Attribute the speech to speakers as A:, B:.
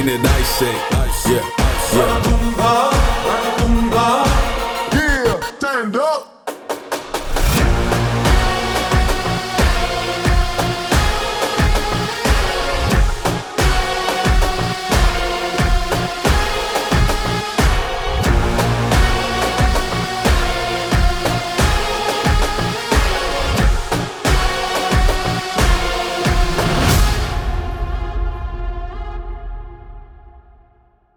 A: mean it, I say, yeah, yeah.
B: Yeah, stand up.